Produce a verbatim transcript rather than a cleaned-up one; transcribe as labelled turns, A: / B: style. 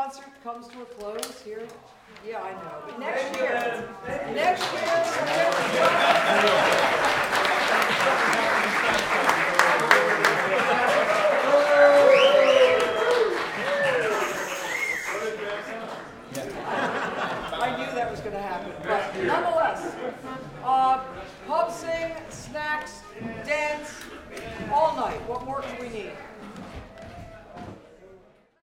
A: concert comes to a close here. Yeah, I know. But next year, next year, I knew that was going to happen. But nonetheless, uh, pub sing, snacks, dance, all night. What